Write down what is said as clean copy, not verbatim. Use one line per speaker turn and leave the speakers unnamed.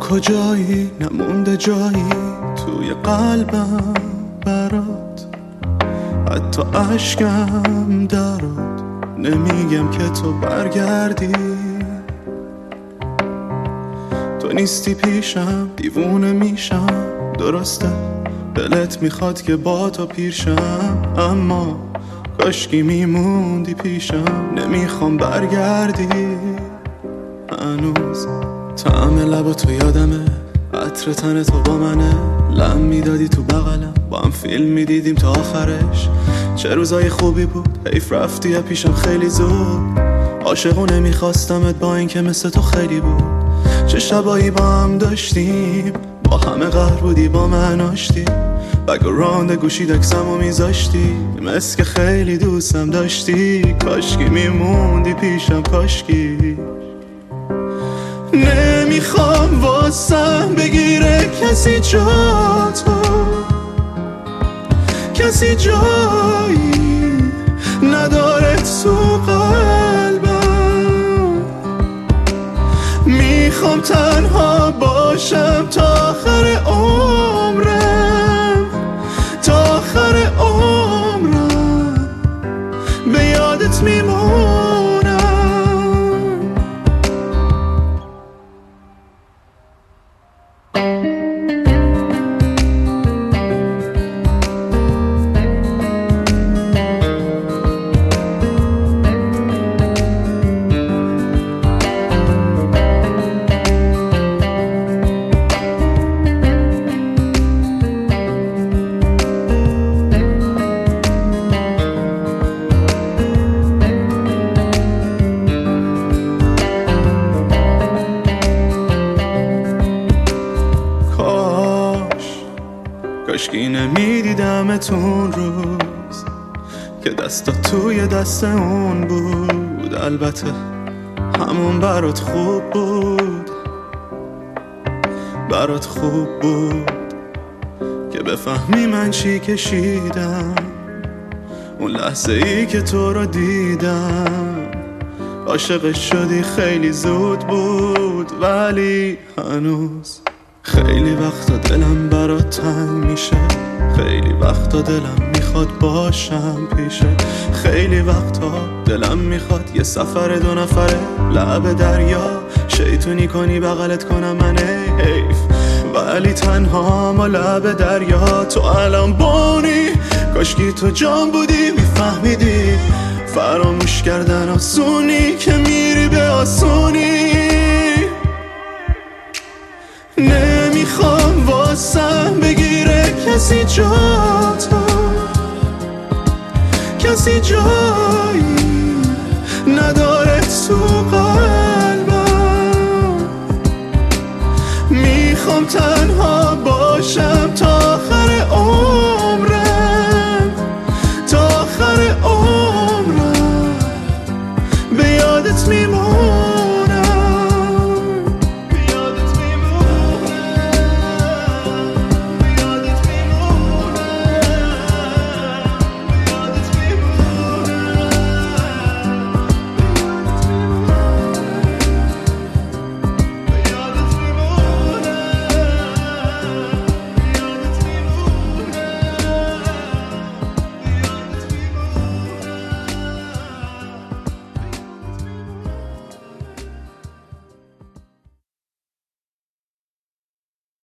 کجایی نمونده جایی توی قلبم برات، حتی عشقم درات. نمیگم که تو برگردی، تو نیستی پیشم دیوونه میشم. درسته دلت میخواد که با تو پیرشم، اما کاشکی میموندی پیشم. نمیخوام برگردی، هنوز طعم لب تو یادمه، عطر تن تو با منه. لم میدادی تو بغلم، با هم فیلم میدیدیم تا آخرش. چه روزای خوبی بود، حیف رفتی پیشم خیلی زود. عاشقونه میخواستمت با این که مثل تو خیلی بود. چه شبایی با هم داشتیم، با همه قهر بودی با من آشتی. بگراند گوشی دکسمو میذاشتی، مثل که خیلی دوستم داشتی. کاشکی میموندی پیشم، کاشکی. نمیخوام واسم بگیره کسی جاتو، کسی جایی نداره تو قلبم. میخوام تنها باشم تا آخر عمرم، تا آخر عمرم به یادت میمونم. کاشکی نمیدیدمتون روز که دستا توی دست اون بود. البته همون برات خوب بود، برات خوب بود که بفهمی من چی کشیدم اون لحظه ای که تو رو دیدم. عاشقش شدی خیلی زود بود، ولی هنوز خیلی وقتا دلم برات تنگ میشه. خیلی وقتا دلم میخواد باشم پیشه. خیلی وقتا دلم میخواد یه سفر 2 نفره لب دریا شیطونی کنی بغلت کنم من حیف. ولی تنها ما لب دریا تو الان بونی. کاشکی تو جان بودی میفهمیدی فراموش کردن آسونی که میری به آسونی. نمیخوام واسم بگیره کسی جاتو، کسی جایی نداره تو قلبم. میخوام تنها باشم تا